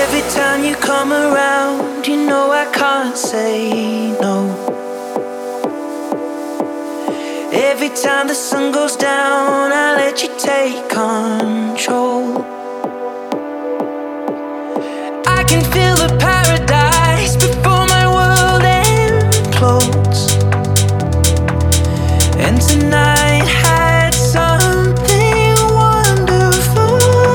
Every time you come around, you know I can't say no. Every time the sun goes down, I let you take control. I can feel the paradise before my world implodes. And tonight had something wonderful.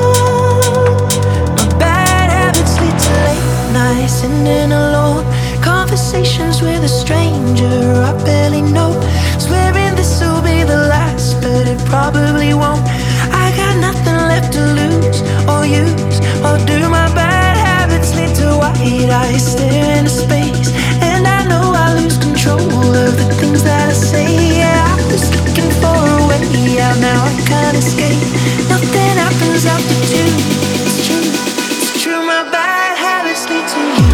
My bad habits lead to late nights, sitting alone, conversations with a stranger I barely know. Swearing this will be the last, but it probably won't. I got nothing left to lose or use or do. My bad habits lead to white eyes stare into space, and I know I lose control of the things that I say. Yeah, I was looking for a way out, now I can't escape. Nothing happens after two. It's true, it's true. My bad habits lead to you.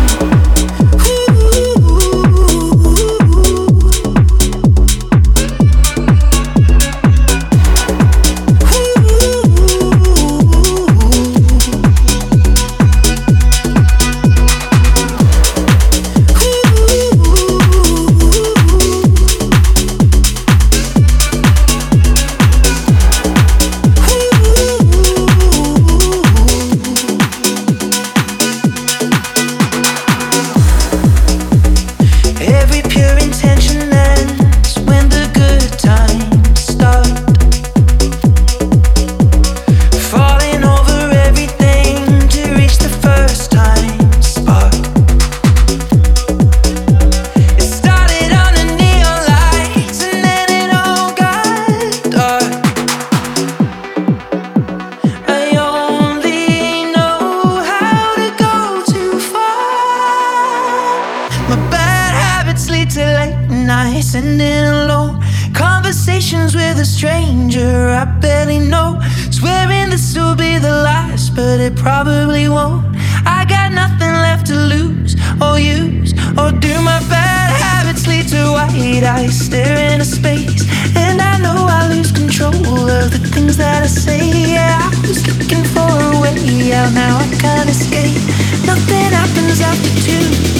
Sitting alone, conversations with a stranger I barely know. Swearing this will be the last, but it probably won't. I got nothing left to lose or use or do. My bad habits lead to white eyes stare into space, and I know I lose control of the things that I say. Yeah, I was looking for a way out, now I can't escape. Nothing happens after two.